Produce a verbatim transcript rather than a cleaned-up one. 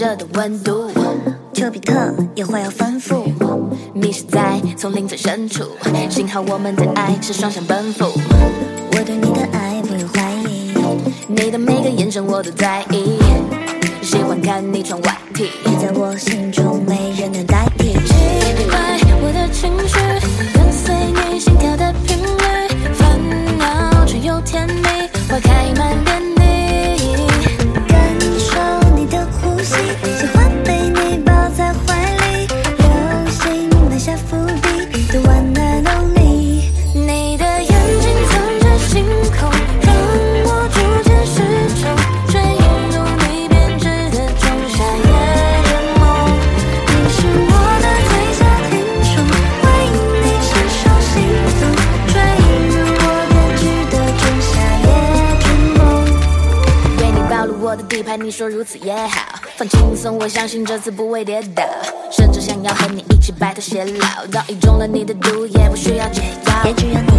热的温度。 丘比特也会有吩咐， 迷失在丛林最深处，幸好我们的爱是双向奔赴。 我对你的爱不用怀疑， 你的每个眼神我都在意，喜欢看你穿外 T， 你在我心中没人能代替。 奇怪，我的情绪跟随你心跳的频率，烦恼却又甜蜜，花开满遍地， 感受你的呼吸，喜欢被你抱在怀里，流星埋下伏笔，The one and only。 你的眼睛藏着星空，让我逐渐失重，坠入你编织的仲夏夜的梦。你是我的最佳听众，为你承受心痛，坠入我编织的仲夏夜之梦。为你暴露我的底牌，你说如此也好，放轻松，我相信这次不会跌倒，甚至想要和你一起白头偕老，早已中了你的毒，也不需要解药。 也只有你